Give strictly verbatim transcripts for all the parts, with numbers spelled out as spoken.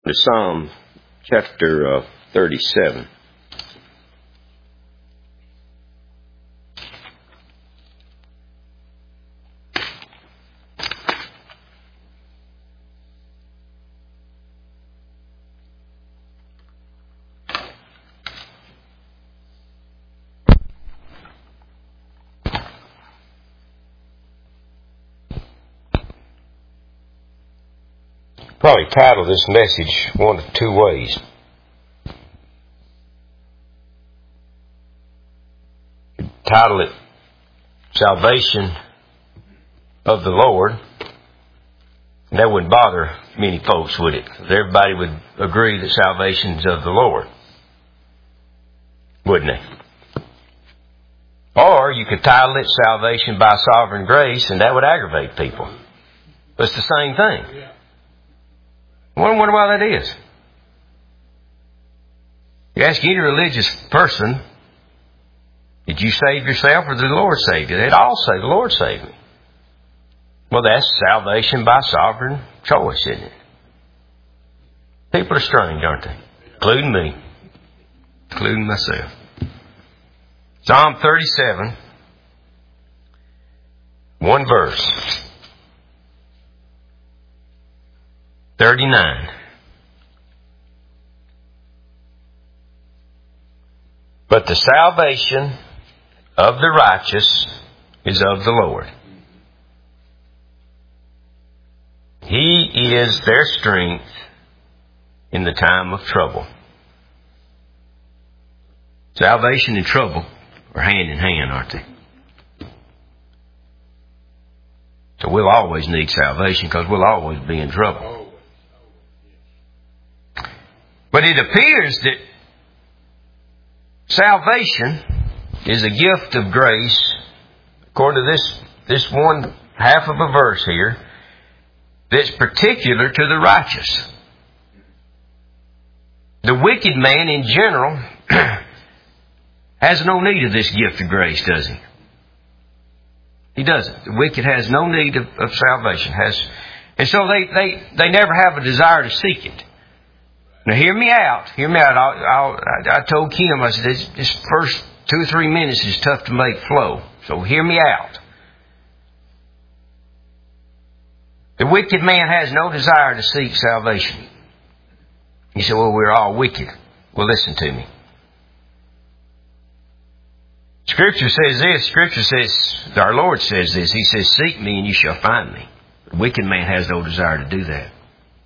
To Psalm chapter uh, thirty-seven. Probably title this message one of two ways. Title it Salvation of the Lord. And that wouldn't bother many folks, would it? Everybody would agree that salvation's of the Lord, wouldn't they? Or you could title it Salvation by Sovereign Grace, and that would aggravate people. But it's the same thing. I wonder why that is. You ask any religious person, did you save yourself or did the Lord save you? They'd all say, the Lord saved me. Well, that's salvation by sovereign choice, isn't it? People are strange, aren't they? Including me. Including myself. Psalm thirty-seven. One verse. thirty-nine. But the salvation of the righteous is of the Lord. He is their strength in the time of trouble. Salvation and trouble are hand in hand, aren't they? So we'll always need salvation because we'll always be in trouble. But it appears that salvation is a gift of grace, according to this, this one half of a verse here, that's particular to the righteous. The wicked man in general has no need of this gift of grace, does he? He doesn't. The wicked has no need of, of salvation. Has, and so they, they, they never have a desire to seek it. Now hear me out. Hear me out. I'll, I'll, I told Kim, I said, this, this first two or three minutes is tough to make flow. So hear me out. The wicked man has no desire to seek salvation. You say, well, we're all wicked. Well, listen to me. Scripture says this. Scripture says, our Lord says this. He says, seek me and you shall find me. The wicked man has no desire to do that.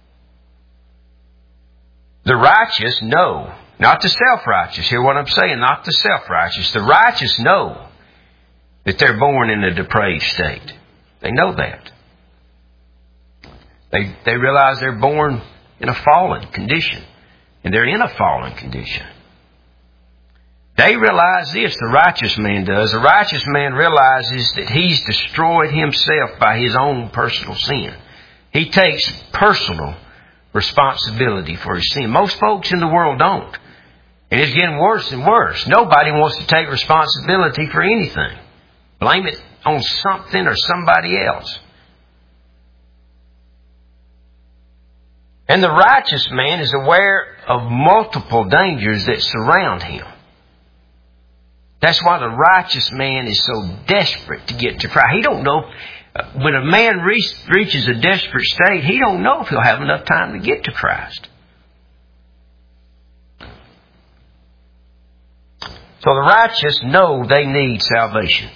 The righteous know, not the self-righteous. Hear what I'm saying? Not the self-righteous. The righteous know that they're born in a depraved state. They know that. They, they realize they're born in a fallen condition. And they're in a fallen condition. They realize this, the righteous man does. The righteous man realizes that he's destroyed himself by his own personal sin. He takes personal responsibility for his sin. Most folks in the world don't. And it's getting worse and worse. Nobody wants to take responsibility for anything. Blame it on something or somebody else. And the righteous man is aware of multiple dangers that surround him. That's why the righteous man is so desperate to get to Christ. He don't know. When a man reach, reaches a desperate state, he don't know if he'll have enough time to get to Christ. So the righteous know they need salvation.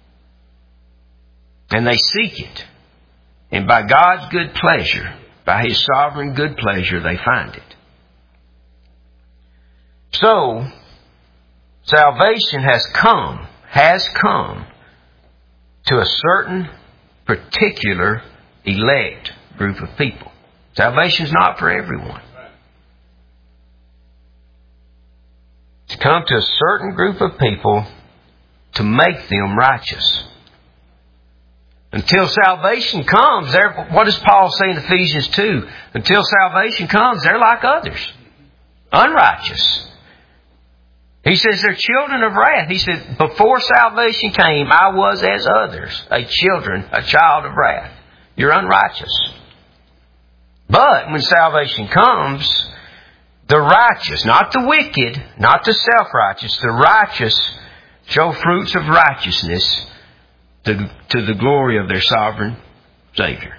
And they seek it. And by God's good pleasure, by His sovereign good pleasure, they find it. So, salvation has come, has come to a certain particular elect group of people. Salvation is not for everyone. It's come to a certain group of people to make them righteous. Until salvation comes, what does Paul say in Ephesians two? Until salvation comes, they're like others. Unrighteous. He says they're children of wrath. He said, before salvation came, I was as others, a children, a child of wrath. You're unrighteous. But when salvation comes, the righteous, not the wicked, not the self-righteous, the righteous show fruits of righteousness to, to the glory of their sovereign Savior.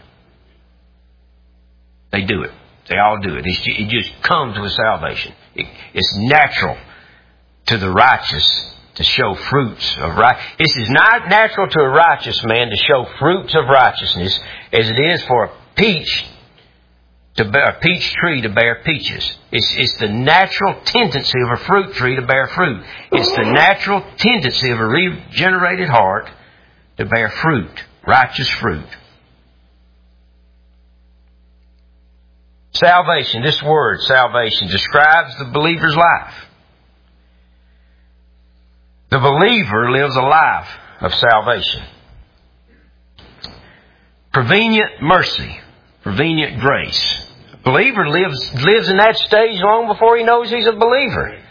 They do it. They all do it. It's, it just comes with salvation. It, it's natural to the righteous to show fruits of righteousness. It is not natural to a righteous man to show fruits of righteousness as it is for a peach to bear, a peach tree to bear peaches. It's, it's the natural tendency of a fruit tree to bear fruit. It's the natural tendency of a regenerated heart to bear fruit, righteous fruit. Salvation, this word, salvation, describes the believer's life. The believer lives a life of salvation. Prevenient mercy, prevenient grace. A believer lives, lives in that stage long before he knows he's a believer.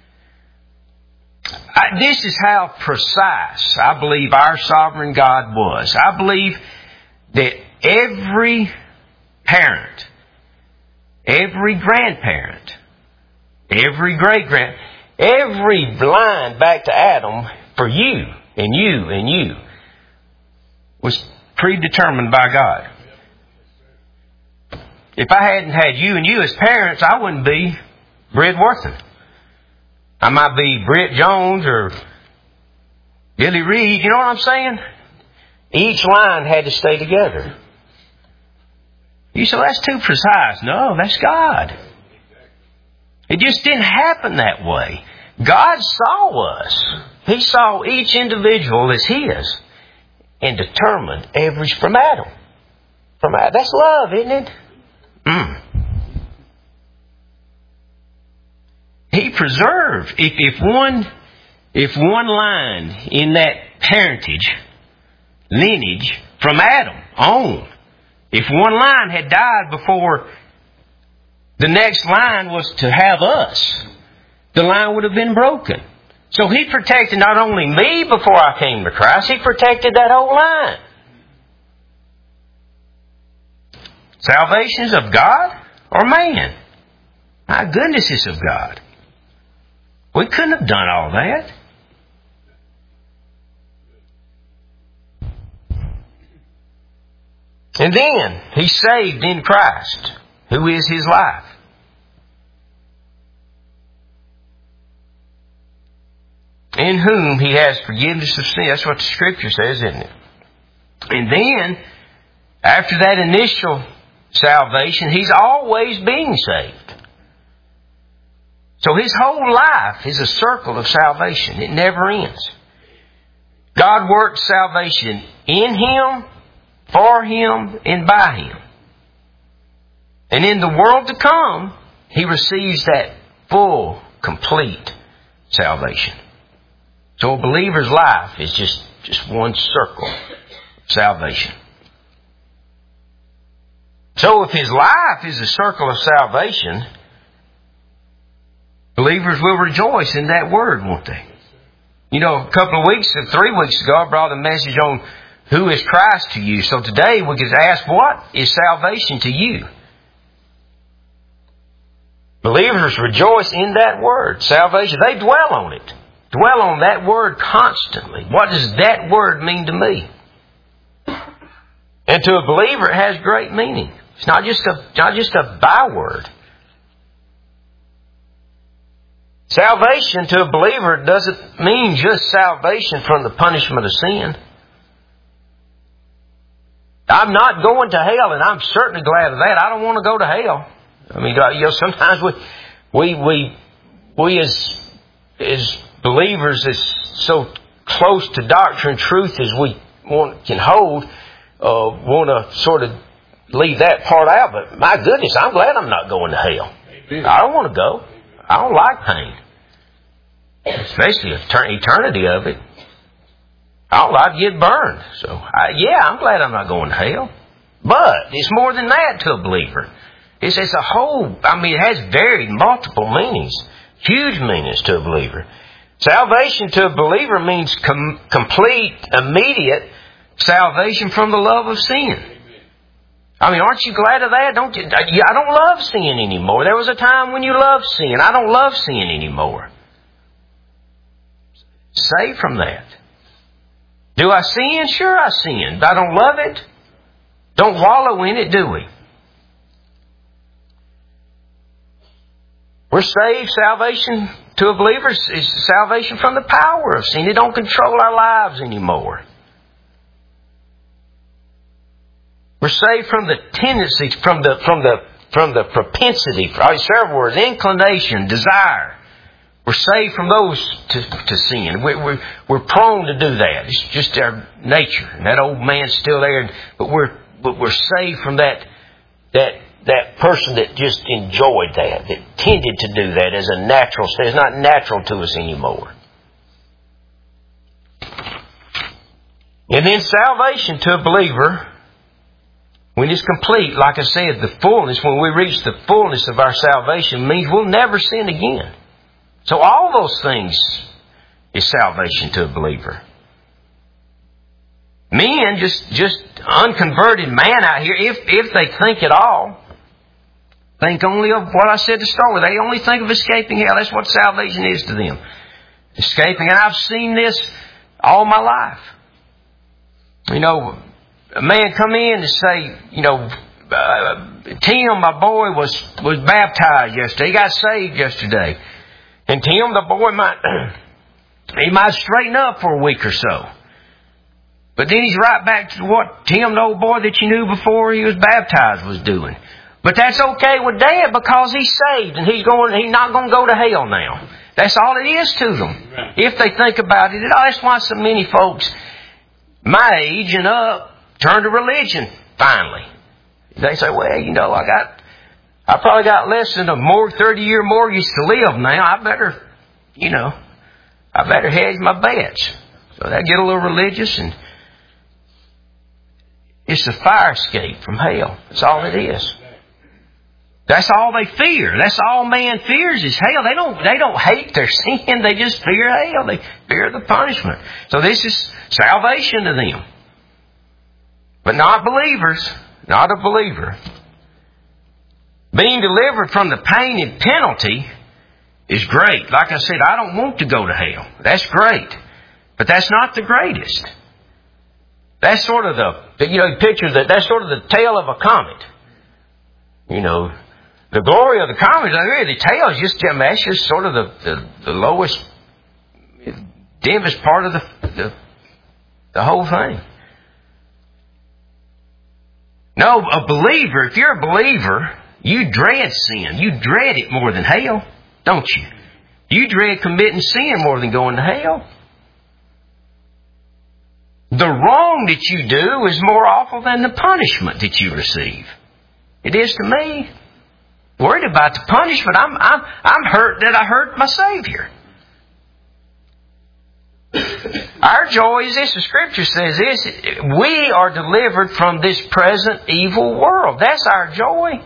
I, this is how precise I believe our sovereign God was. I believe that every parent, every grandparent, every great-grand, every line back to Adam for you and you and you was predetermined by God. If I hadn't had you and you as parents, I wouldn't be Britt Worthing. I might be Britt Jones or Billy Reed. You know what I'm saying? Each line had to stay together. You say, that's too precise. No, that's God. It just didn't happen that way. God saw us. He saw each individual as His and determined every from Adam. From Adam. That's love, isn't it? Mm. He preserved. If, if one, if one line in that parentage, lineage from Adam on, if one line had died before the next line was to have us, the line would have been broken. So He protected not only me before I came to Christ, He protected that whole line. Salvation is of God or man? My goodness, it's of God. We couldn't have done all that. And then He's saved in Christ, who is His life. In whom He has forgiveness of sin. That's what the Scripture says, isn't it? And then, after that initial salvation, He's always being saved. So His whole life is a circle of salvation. It never ends. God worked salvation in Him, for Him, and by Him. And in the world to come, He receives that full, complete salvation. So a believer's life is just, just one circle of salvation. So if his life is a circle of salvation, believers will rejoice in that word, won't they? You know, a couple of weeks, three weeks ago, I brought a message on who is Christ to you. So today we could ask, what is salvation to you? Believers rejoice in that word, salvation. They dwell on it. Dwell on that word constantly. What does that word mean to me? And to a believer, it has great meaning. It's not just a, not just a byword. Salvation to a believer doesn't mean just salvation from the punishment of sin. I'm not going to hell, and I'm certainly glad of that. I don't want to go to hell. I mean, you know, sometimes we, we, we, we as, as believers, as so close to doctrine and truth as we want, can hold, uh, want to sort of leave that part out. But my goodness, I'm glad I'm not going to hell. Amen. I don't want to go. I don't like pain, especially eternity of it. I don't like to get burned. So, I, yeah, I'm glad I'm not going to hell. But it's more than that to a believer. It's, it's a whole, I mean, it has very multiple meanings, huge meanings to a believer. Salvation to a believer means com- complete, immediate salvation from the love of sin. I mean, aren't you glad of that? Don't you? I don't love sin anymore. There was a time when you loved sin. I don't love sin anymore. Saved from that. Do I sin? Sure I sin. But I don't love it. Don't wallow in it, do we? We're saved. Salvation to a believer is salvation from the power of sin. It don't control our lives anymore. We're saved from the tendencies, from the from the from the propensity, several words, inclination, desire. We're saved from those to, to sin. We're, we're we're prone to do that. It's just our nature. And that old man's still there, but we're but we're saved from that that that person that just enjoyed that, that tended to do that as a natural state. It's not natural to us anymore. And then salvation to a believer, when it's complete, like I said, the fullness, when we reach the fullness of our salvation, means we'll never sin again. So all those things is salvation to a believer. Men, just just unconverted man out here, if if they think at all, think only of what I said to start with. They only think of escaping hell. That's what salvation is to them. Escaping. And I've seen this all my life. You know, a man come in and say, you know, uh, Tim, my boy, was, was baptized yesterday. He got saved yesterday. And Tim, the boy, might he might straighten up for a week or so. But then he's right back to what Tim, the old boy that you knew before he was baptized, was doing. But that's okay with Dad because he's saved and he's going. He's not going to go to hell now. That's all it is to them. If they think about it, that's why so many folks my age and up turn to religion finally. They say, well, you know, I got. I probably got less than a more thirty-year mortgage to live now. I better, you know, I better hedge my bets. So they get a little religious, and it's a fire escape from hell. That's all it is. That's all they fear. That's all man fears is hell. They don't. They don't hate their sin. They just fear hell. They fear the punishment. So this is salvation to them, but not believers. Not a believer. Being delivered from the pain and penalty is great. Like I said, I don't want to go to hell. That's great. But that's not the greatest. That's sort of the, you know, picture that, that's sort of the tail of a comet. You know, the glory of the comet, really, the tail is just, I mean, that's just sort of the, the, the lowest, dimmest part of the, the, the whole thing. No, a believer, if you're a believer, you dread sin. You dread it more than hell, don't you? You dread committing sin more than going to hell. The wrong that you do is more awful than the punishment that you receive. It is to me. Worried about the punishment. I'm, I'm, I'm hurt that I hurt my Savior. Our joy is this. The Scripture says this. We are delivered from this present evil world. That's our joy.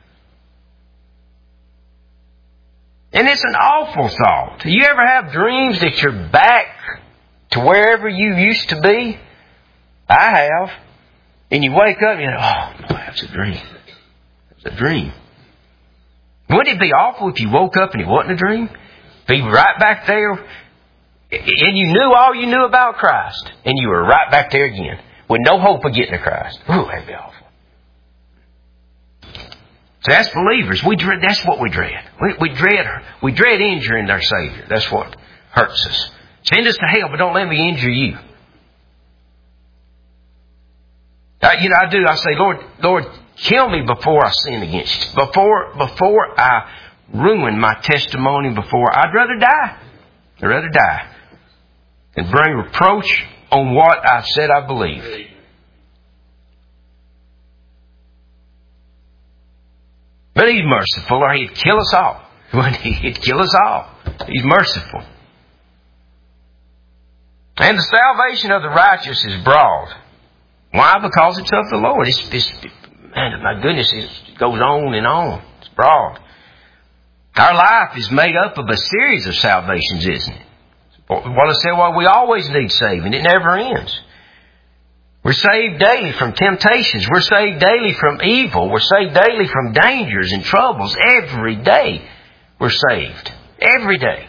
And it's an awful thought. You ever have dreams that you're back to wherever you used to be? I have. And you wake up and you know, oh, no, that's a dream. That's a dream. Wouldn't it be awful if you woke up and it wasn't a dream? Be right back there, and you knew all you knew about Christ, and you were right back there again with no hope of getting to Christ. Ooh, that'd be awful. So that's believers. We dread. That's what we dread. We, we dread. We dread injuring our Savior. That's what hurts us. Send us to hell, but don't let me injure you. I, you know, I do. I say, Lord, Lord, kill me before I sin against you. Before, before I ruin my testimony. Before I'd rather die. I'd rather die than bring reproach on what I said I believe. But He's merciful, or He'd kill us all. He'd kill us all. He's merciful. And the salvation of the righteous is broad. Why? Because it's of the Lord. It's, it's, man, my goodness, it goes on and on. It's broad. Our life is made up of a series of salvations, isn't it? What I said, well, we always need saving. It never ends. We're saved daily from temptations. We're saved daily from evil. We're saved daily from dangers and troubles. Every day we're saved. Every day.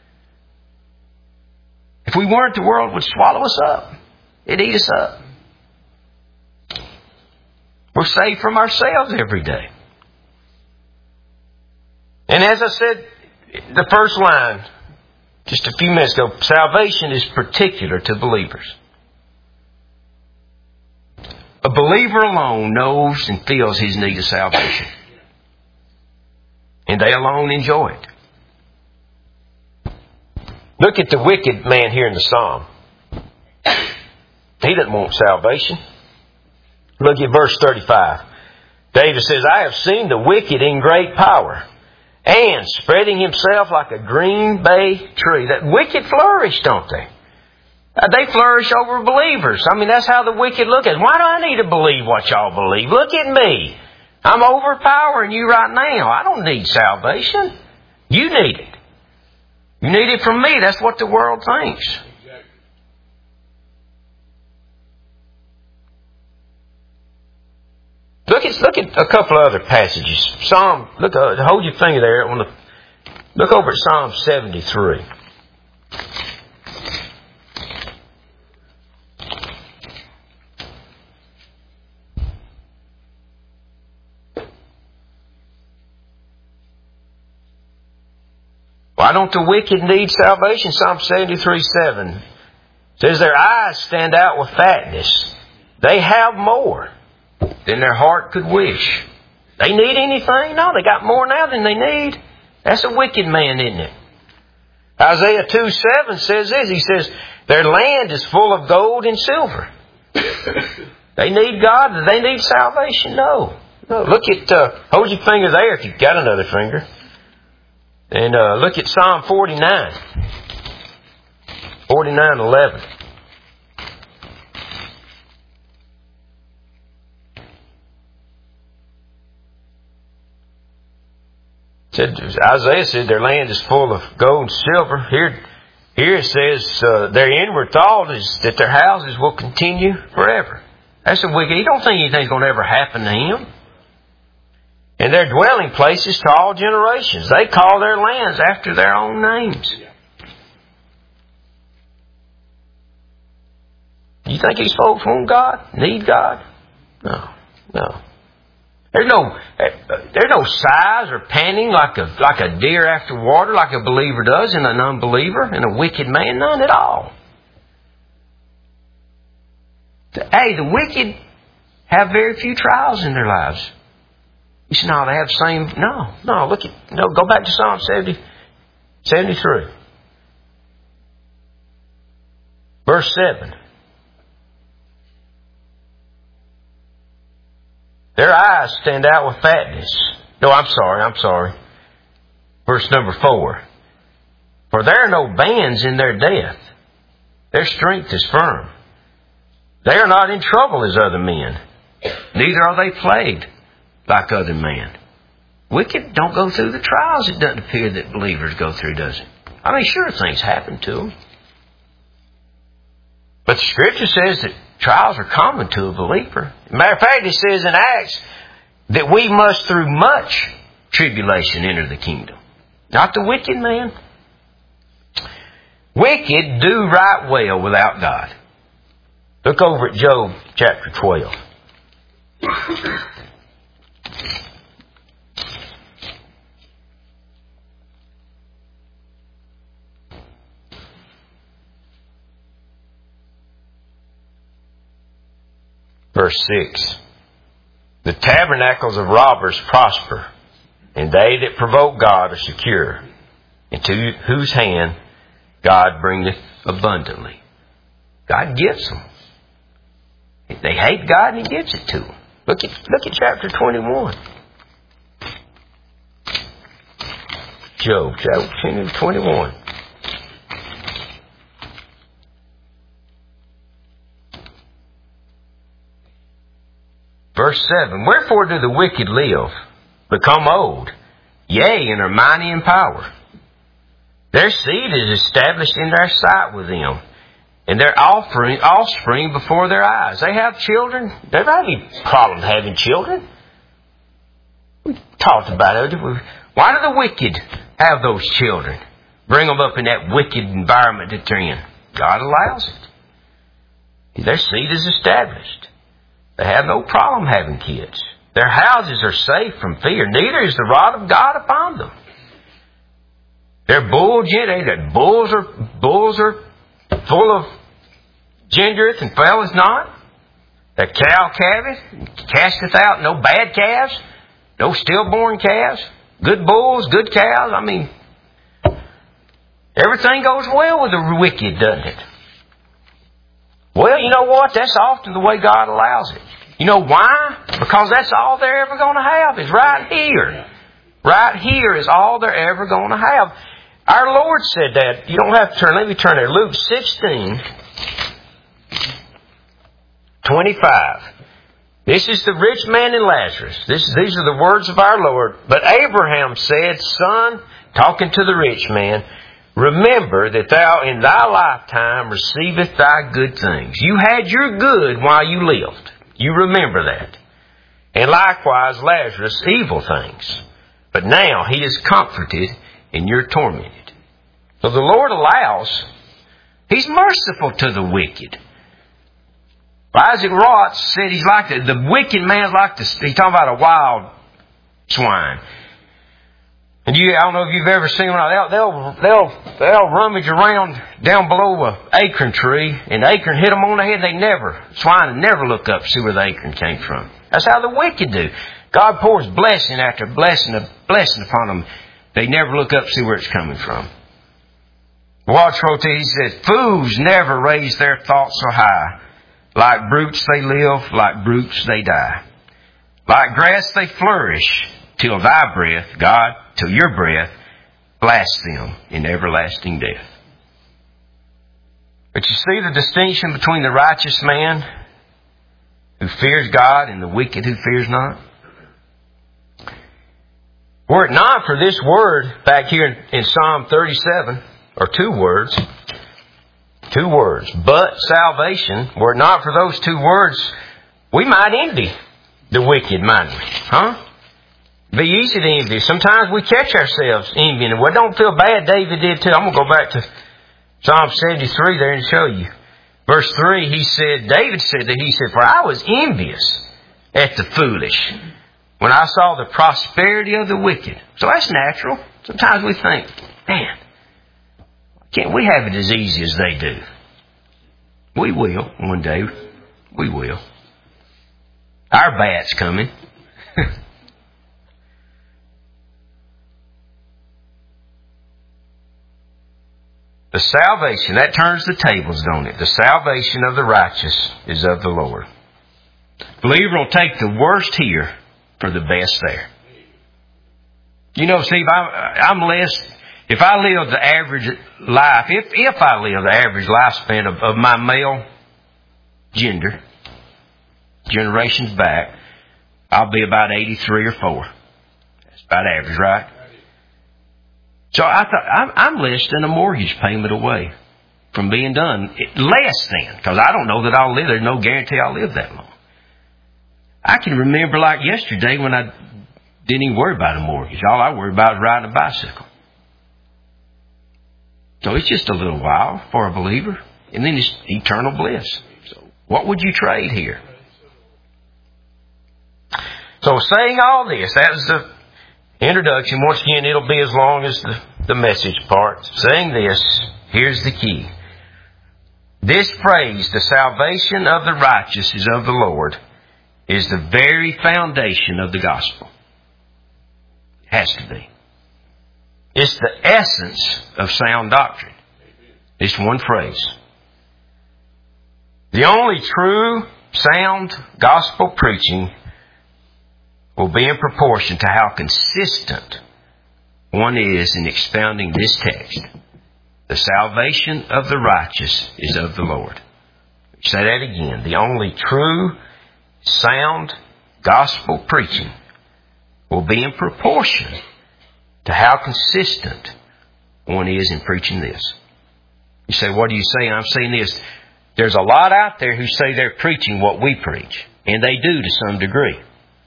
If we weren't, the world would swallow us up. It'd eat us up. We're saved from ourselves every day. And as I said, the first line, just a few minutes ago, salvation is particular to believers. A believer alone knows and feels his need of salvation. And they alone enjoy it. Look at the wicked man here in the psalm. He doesn't want salvation. Look at verse thirty-five. David says, I have seen the wicked in great power, and spreading himself like a green bay tree. That wicked flourish, don't they? Uh, they flourish over believers. I mean, that's how the wicked look at it. Why do I need to believe what y'all believe? Look at me. I'm overpowering you right now. I don't need salvation. You need it. You need it from me. That's what the world thinks. Look at look at a couple of other passages. Psalm. Look, uh, hold your finger there on the. Look over at Psalm seventy-three. Why don't the wicked need salvation? Psalm seventy-three seven says their eyes stand out with fatness. They have more than their heart could wish. They need anything? No, they got more now than they need. That's a wicked man, isn't it? Isaiah two seven says this. He says, their land is full of gold and silver. They need God. They need salvation? No. No. Look at, uh, hold your finger there if you've got another finger. And uh, look at Psalm forty-nine. forty-nine eleven. Said, Isaiah said their land is full of gold and silver. Here, here it says uh, their inward thought is that their houses will continue forever. That's a wicked. He don't think anything's going to ever happen to him. And their dwelling places to all generations. They call their lands after their own names. You think these folks want God? Need God? No, no. There's no, there's no sighs or panting like a like a deer after water, like a believer does, and an unbeliever and a wicked man. None at all. Hey, the wicked have very few trials in their lives. You say, no, they have the same. No, no. Look at no. Go back to Psalm seventy, seventy-three, verse seven. Their eyes stand out with fatness. No, I'm sorry. I'm sorry. Verse number four. For there are no bands in their death. Their strength is firm. They are not in trouble as other men. Neither are they plagued like other men. Wicked don't go through the trials it doesn't appear that believers go through, does it? I mean, sure, things happen to them. But the Scripture says that trials are common to a believer. Matter of fact, it says in Acts that we must through much tribulation enter the kingdom. Not the wicked man. Wicked do right well without God. Look over at Job chapter twelve. Verse six. The tabernacles of robbers prosper, and they that provoke God are secure, into whose hand God bringeth abundantly. God gives them. They hate God and He gives it to them. Look at, look at chapter twenty-one. Job chapter twenty-one. Verse seven. Wherefore do the wicked live, become old, yea, and are mighty in power? Their seed is established in their sight with them, and their offspring, offspring before their eyes. They have children. They don't have any problem having children. We talked about it. Why do the wicked have those children? Bring them up in that wicked environment that they're in. God allows it. Their seed is established. They have no problem having kids. Their houses are safe from fear. Neither is the rod of God upon them. Their bull, their bulls are bulls are full of gendereth and faileth not. Their cow calveth, casteth out no bad calves, no stillborn calves, good bulls, good cows. I mean, everything goes well with the wicked, doesn't it? Well, you know what? That's often the way God allows it. You know why? Because that's all they're ever going to have is right here. Right here is all they're ever going to have. Our Lord said that. You don't have to turn. Let me turn there. Luke sixteen, twenty-five. This is the rich man and Lazarus. This, these are the words of our Lord. But Abraham said, Son, talking to the rich man, remember that thou in thy lifetime receivest thy good things. You had your good while you lived. You remember that. And likewise Lazarus evil things. But now he is comforted and you're tormented. So the Lord allows. He's merciful to the wicked. Isaac Roth said he's like the, the wicked man's like the, he's talking about a wild swine. And you, I don't know if you've ever seen one. They'll, they'll, they'll, they'll rummage around down below an acorn tree, and the acorn hit them on the head. They never, swine never look up to see where the acorn came from. That's how the wicked do. God pours blessing after blessing, a blessing upon them. They never look up to see where it's coming from. Watch wrote he said, fools never raise their thoughts so high. Like brutes they live, like brutes they die. Like grass they flourish, till thy breath, God, till your breath, blasts them in everlasting death. But you see the distinction between the righteous man who fears God and the wicked who fears not? Were it not for this word back here in Psalm thirty-seven, or two words, two words, but salvation, were it not for those two words, we might envy the wicked, mightn't we? Huh? It'd be easy to envy. Sometimes we catch ourselves envying. Well, don't feel bad. David did too. I'm going to go back to Psalm seventy-three there and show you. Verse three, he said, David said that he said, for I was envious at the foolish when I saw the prosperity of the wicked. So that's natural. Sometimes we think, man, can't we have it as easy as they do? We will one day. We will. Our bat's coming. The salvation, that turns the tables, don't it? The salvation of the righteous is of the Lord. Believer will take the worst here for the best there. You know, Steve, I'm, I'm less, if I live the average life, if, if I live the average lifespan of, of my male gender, generations back, I'll be about eighty-three or four. That's about average, right? So I thought, I'm, I'm less than a mortgage payment away from being done. Less than, because I don't know that I'll live. There's no guarantee I'll live that long. I can remember like yesterday when I didn't even worry about a mortgage. All I worried about was riding a bicycle. So it's just a little while for a believer. And then it's eternal bliss. So what would you trade here? So saying all this, that was the introduction. Once again, it'll be as long as the, the message part. Saying this, here's the key. This phrase, the salvation of the righteous is of the Lord, is the very foundation of the gospel. It has to be. It's the essence of sound doctrine. It's one phrase. The only true, sound gospel preaching will be in proportion to how consistent one is in expounding this text. The salvation of the righteous is of the Lord. Say that again. The only true, sound gospel preaching will be in proportion to how consistent one is in preaching this. You say, what are you saying? I'm saying this. There's a lot out there who say they're preaching what we preach, and they do to some degree.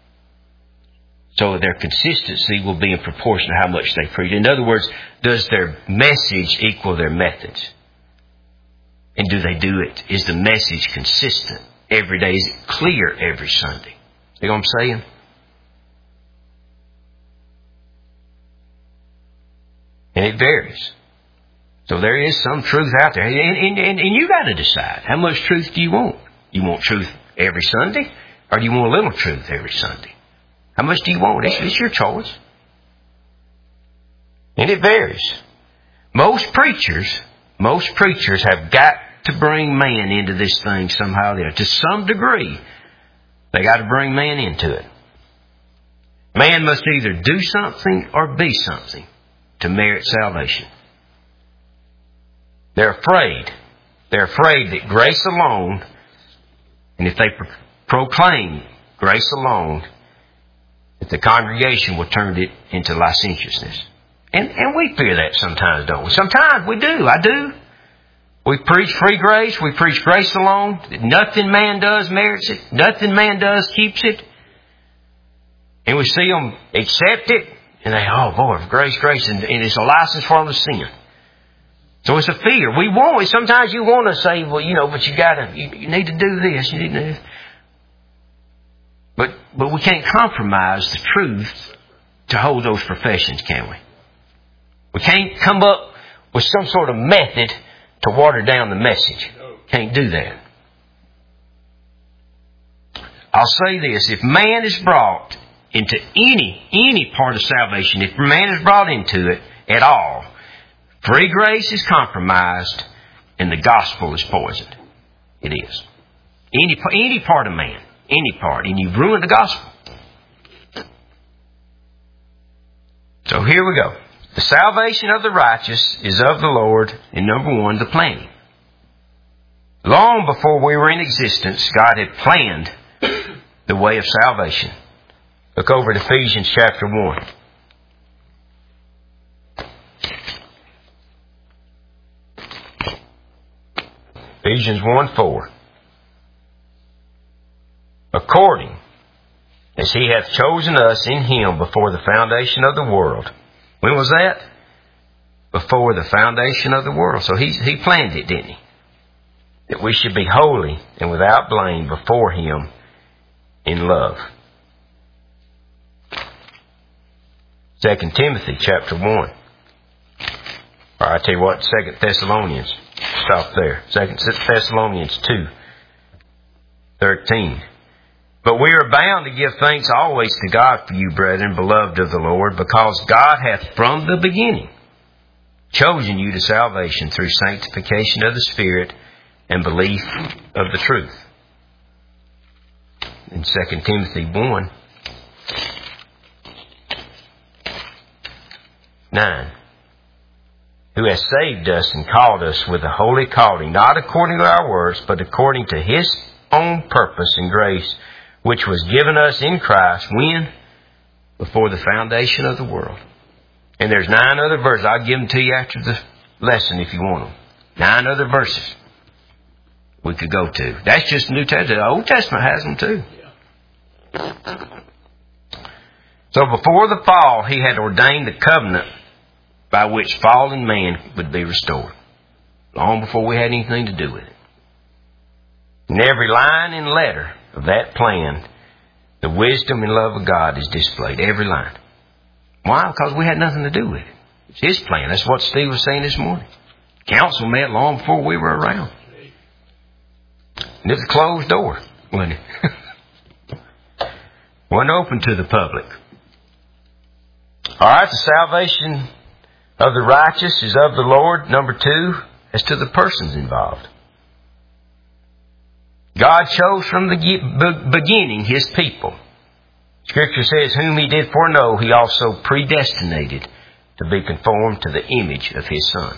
So their consistency will be in proportion to how much they preach. In other words, does their message equal their methods? And do they do it? Is the message consistent every day? Is it clear every Sunday? You know what I'm saying? And it varies. So there is some truth out there. And, and, and you got to decide, how much truth do you want? You want truth every Sunday? Or do you want a little truth every Sunday? How much do you want? It's, it's your choice. And it varies. Most preachers, most preachers have got to bring man into this thing somehow or the other. To some degree, they got to bring man into it. Man must either do something or be something to merit salvation. They're afraid. They're afraid that grace alone, and if they pro- proclaim grace alone, that the congregation will turn it into licentiousness. And, and we fear that sometimes, don't we? Sometimes we do. I do. We preach free grace. We preach grace alone. Nothing man does merits it. Nothing man does keeps it. And we see them accept it. And they, oh boy, grace, grace. And, and it's a license for them to sin. So it's a fear. We want it. Sometimes you want to say, well, you know, but you gotta, you, you need to do this. You need to do this. But, but we can't compromise the truth to hold those professions, can we? We can't come up with some sort of method to water down the message. Can't do that. I'll say this. If man is brought into any, any part of salvation, if man is brought into it at all, free grace is compromised and the gospel is poisoned. It is. Any, any part of man. Any part. And you've ruined the gospel. So here we go. The salvation of the righteous is of the Lord, and number one, the planning. Long before we were in existence, God had planned the way of salvation. Look over at Ephesians chapter one. Ephesians one four. According as He hath chosen us in Him before the foundation of the world. When was that? Before the foundation of the world. So he, he planned it, didn't He? That we should be holy and without blame before Him in love. Second Timothy chapter one. Or I tell you what, Second Thessalonians. Stop there. Second Thessalonians two thirteen. But we are bound to give thanks always to God for you, brethren, beloved of the Lord, because God hath from the beginning chosen you to salvation through sanctification of the Spirit and belief of the truth. In Second Timothy one nine. Who has saved us and called us with a holy calling, not according to our works, but according to His own purpose and grace, which was given us in Christ, when? Before the foundation of the world. And there's nine other verses. I'll give them to you after the lesson if you want them. Nine other verses we could go to. That's just the New Testament. The Old Testament has them too. So before the fall, He had ordained the covenant by which fallen man would be restored. Long before we had anything to do with it. In every line and letter of that plan, the wisdom and love of God is displayed. Every line. Why? Because we had nothing to do with it. It's His plan. That's what Steve was saying this morning. Council met long before we were around. And it's a closed door, wasn't it? Wasn't open to the public. All right, the salvation of the righteous is of the Lord. Number two, as to the persons involved. God chose from the beginning His people. Scripture says, whom He did foreknow, He also predestinated to be conformed to the image of His Son.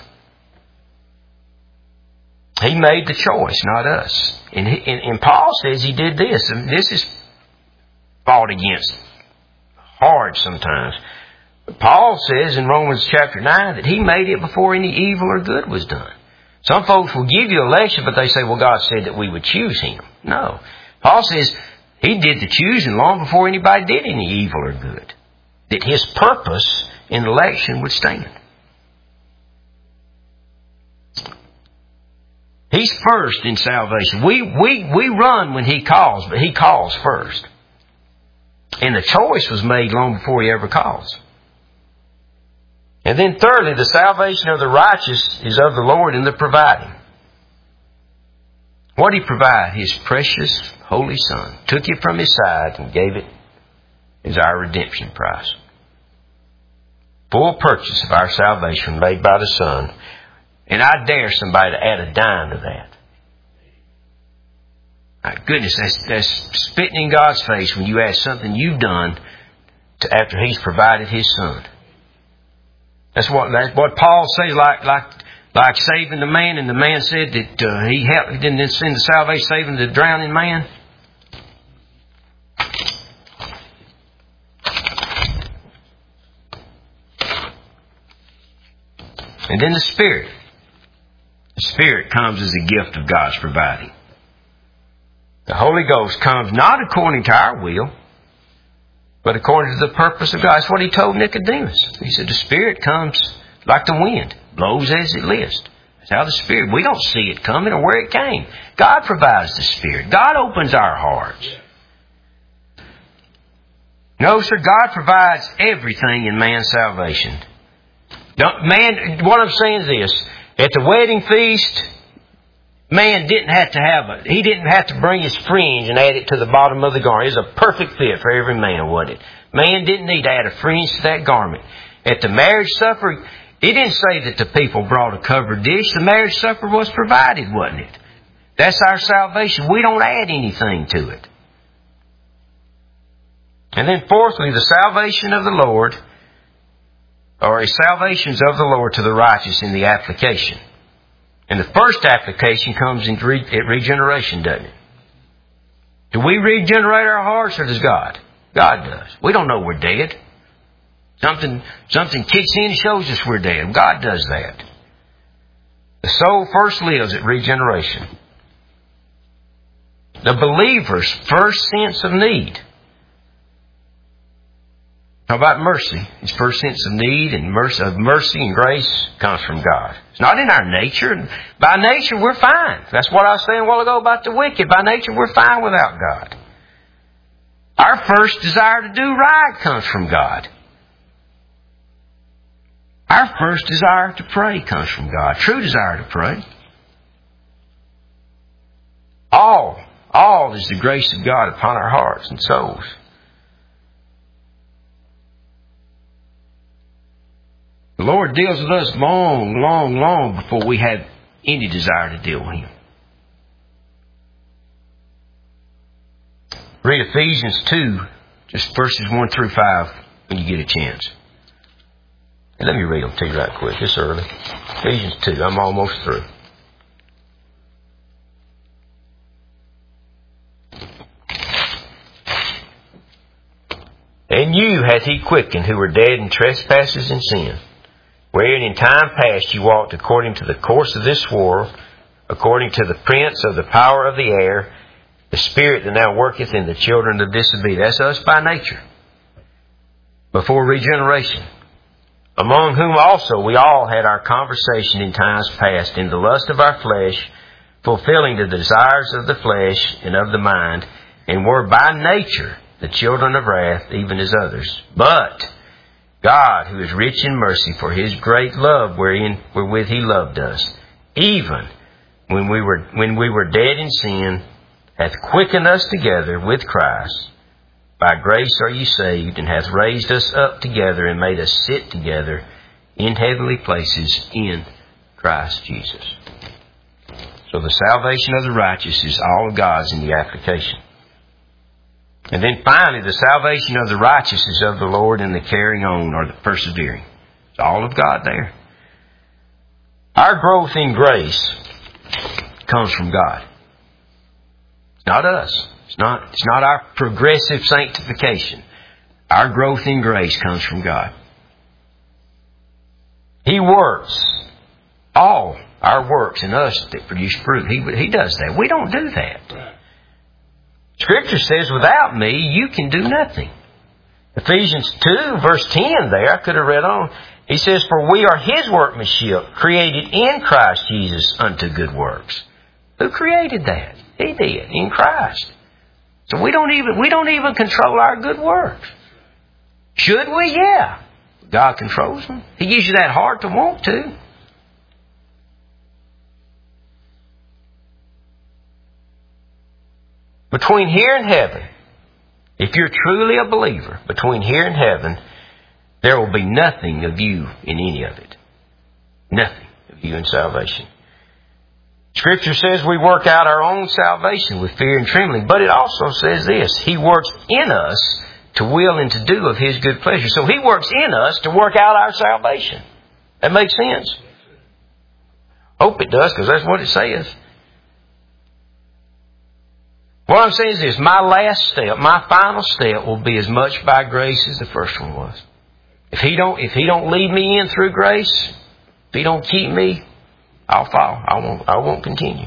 He made the choice, not us. And, he, and, and Paul says he did this. And this is fought against hard sometimes. But Paul says in Romans chapter nine that he made it before any evil or good was done. Some folks will give you election, but they say, well, God said that we would choose Him. No. Paul says He did the choosing long before anybody did any evil or good. That His purpose in election would stand. He's first in salvation. We, we, we run when He calls, but He calls first. And the choice was made long before He ever calls. And then thirdly, the salvation of the righteous is of the Lord in the providing. What did He provide? His precious, holy Son. Took it from His side and gave it as our redemption price. Full purchase of our salvation made by the Son. And I dare somebody to add a dime to that. My goodness, that's, that's spitting in God's face when you add something you've done to after He's provided His Son. That's what that's what Paul says, like like like saving the man, and the man said that uh, he helped. He didn't send the salvation, saving the drowning man. And then the Spirit. The Spirit comes as a gift of God's providing. The Holy Ghost comes not according to our will, but according to the purpose of God. That's what He told Nicodemus. He said the Spirit comes like the wind, blows as it lists. That's how the Spirit, we don't see it coming or where it came. God provides the Spirit. God opens our hearts. No, sir, God provides everything in man's salvation. Don't, man, what I'm saying is this. At the wedding feast, man didn't have to have a, he didn't have to bring his fringe and add it to the bottom of the garment. It was a perfect fit for every man, wasn't it? Man didn't need to add a fringe to that garment. At the marriage supper, it didn't say that the people brought a covered dish. The marriage supper was provided, wasn't it? That's our salvation. We don't add anything to it. And then fourthly, the salvation of the Lord, or salvations of the Lord to the righteous in the application. And the first application comes in re- at regeneration, doesn't it? Do we regenerate our hearts, or does God? God does. We don't know we're dead. Something, something kicks in and shows us we're dead. God does that. The soul first lives at regeneration. The believer's first sense of need. How about mercy? His first sense of need and mercy, of mercy and grace comes from God. It's not in our nature. By nature, we're fine. That's what I was saying a while ago about the wicked. By nature, we're fine without God. Our first desire to do right comes from God. Our first desire to pray comes from God. True desire to pray. All, all is the grace of God upon our hearts and souls. The Lord deals with us long, long, long before we have any desire to deal with Him. Read Ephesians two, just verses one through five when you get a chance. And let me read them to you right quick. It's early. Ephesians two, I'm almost through. And you hath He quickened who were dead in trespasses and sin, wherein in time past you walked according to the course of this world, according to the prince of the power of the air, the spirit that now worketh in the children of disobedience. That's us by nature. Before regeneration. Among whom also we all had our conversation in times past in the lust of our flesh, fulfilling the desires of the flesh and of the mind, and were by nature the children of wrath, even as others. But God, who is rich in mercy, for His great love wherein wherewith He loved us, even when we were when we were dead in sin, hath quickened us together with Christ. By grace are ye saved, and hath raised us up together, and made us sit together in heavenly places in Christ Jesus. So the salvation of the righteous is all of God's in the application. And then finally, the salvation of the righteous is of the Lord in the carrying on, or the persevering. It's all of God there. Our growth in grace comes from God. It's not us. It's not, it's not our progressive sanctification. Our growth in grace comes from God. He works all our works in us that produce fruit. He, he does that. We don't do that. Scripture says, without me, you can do nothing. Ephesians two, verse ten there, I could have read on. He says, for we are His workmanship, created in Christ Jesus unto good works. Who created that? He did, in Christ. So we don't even, we don't even control our good works. Should we? Yeah. God controls them. He gives you that heart to want to. Between here and heaven, if you're truly a believer, between here and heaven, there will be nothing of you in any of it. Nothing of you in salvation. Scripture says we work out our own salvation with fear and trembling. But it also says this, He works in us to will and to do of His good pleasure. So He works in us to work out our salvation. That makes sense? Hope it does, because that's what it says. What I'm saying is this, my last step, my final step will be as much by grace as the first one was. If He don't, if He don't lead me in through grace, if He don't keep me, I'll fall. I won't, I won't continue.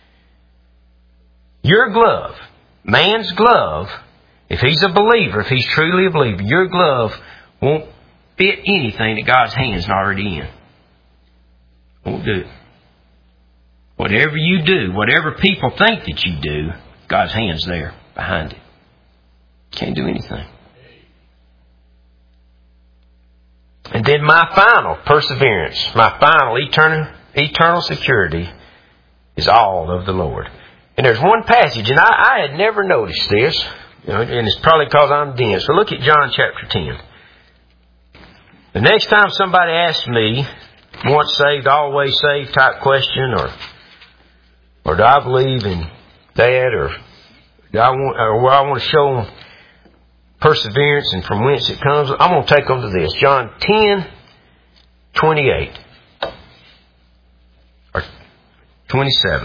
Your glove, man's glove, if he's a believer, if he's truly a believer, your glove won't fit anything that God's hand's not already in. Won't do it. Whatever you do, whatever people think that you do, God's hand's there behind it. Can't do anything. And then my final perseverance, my final eternal eternal security is all of the Lord. And there's one passage, and I, I had never noticed this, you know, and it's probably because I'm dense. So look at John chapter ten. The next time somebody asks me, once saved, always saved type question, or or do I believe in that, or do I want, or I want to show them perseverance and from whence it comes, I'm going to take them to this. John ten, twenty-eight. Or twenty-seven.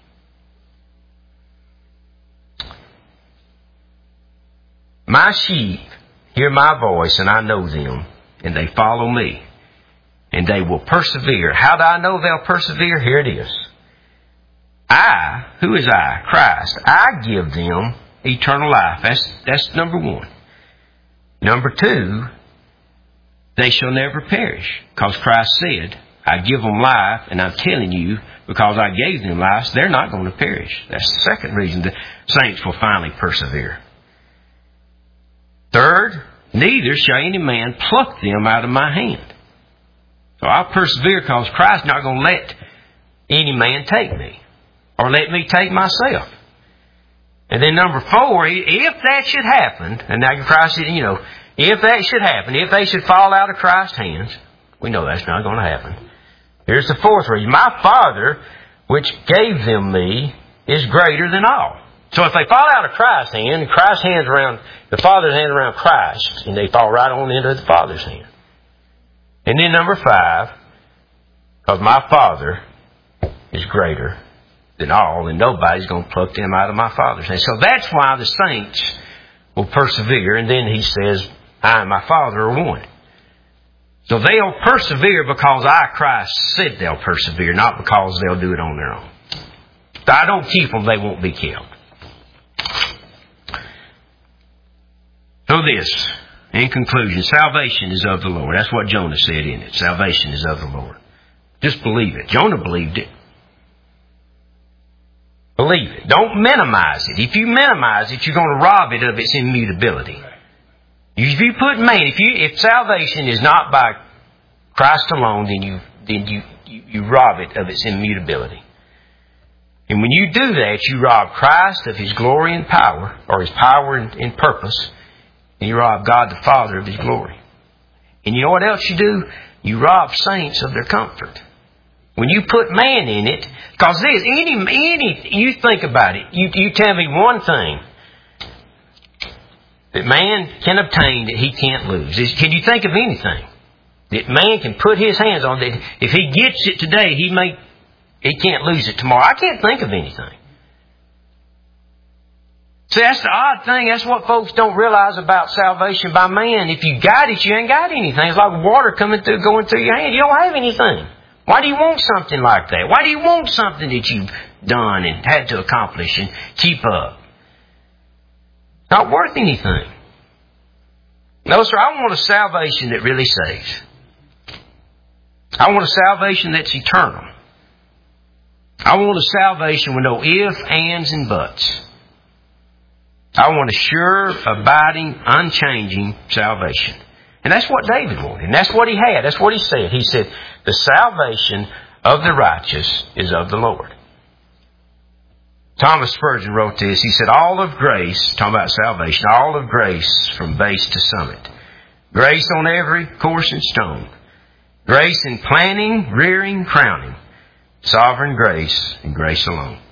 My sheep hear my voice, and I know them, and they follow me, and they will persevere. How do I know they'll persevere? Here it is. I, who is I? Christ. I give them eternal life. That's, that's number one. Number two, they shall never perish, because Christ said, I give them life, and I'm telling you, because I gave them life, they're not going to perish. That's the second reason the saints will finally persevere. Third, neither shall any man pluck them out of my hand. So I'll persevere because Christ's not going to let any man take me, or let me take myself. And then number four, if that should happen, and now Christ, you know, if that should happen, if they should fall out of Christ's hands, we know that's not going to happen. Here's the fourth reason. My Father, which gave them me, is greater than all. So if they fall out of Christ's hand, Christ's hand's around, the Father's hand around Christ, and they fall right on into the Father's hand. And then number five, because my Father is greater than all, and nobody's going to pluck them out of my Father's hand. So that's why the saints will persevere. And then He says, I and my Father are one. So they'll persevere because I, Christ, said they'll persevere, not because they'll do it on their own. If I don't keep them, they won't be killed. So this, in conclusion, salvation is of the Lord. That's what Jonah said in it. Salvation is of the Lord. Just believe it. Jonah believed it. Believe it. Don't minimize it. If you minimize it, you're going to rob it of its immutability. If you put man, if you if salvation is not by Christ alone, then you then you, you, you rob it of its immutability. And when you do that, you rob Christ of His glory and power, or His power and, and purpose, and you rob God the Father of His glory. And you know what else you do? You rob saints of their comfort. When you put man in it, because this, any, any, you think about it, you, you tell me one thing that man can obtain that he can't lose. Can you think of anything that man can put his hands on that if he gets it today, he may, he can't lose it tomorrow? I can't think of anything. See, that's the odd thing. That's what folks don't realize about salvation by man. If you got it, you ain't got anything. It's like water coming through, going through your hand. You don't have anything. Why do you want something like that? Why do you want something that you've done and had to accomplish and keep up? Not worth anything. No, sir, I want a salvation that really saves. I want a salvation that's eternal. I want a salvation with no ifs, ands, and buts. I want a sure, abiding, unchanging salvation. And that's what David wanted. And that's what he had. That's what he said. He said, the salvation of the righteous is of the Lord. Thomas Spurgeon wrote this. He said, all of grace, talking about salvation, all of grace from base to summit. Grace on every course and stone. Grace in planting, rearing, crowning. Sovereign grace and grace alone.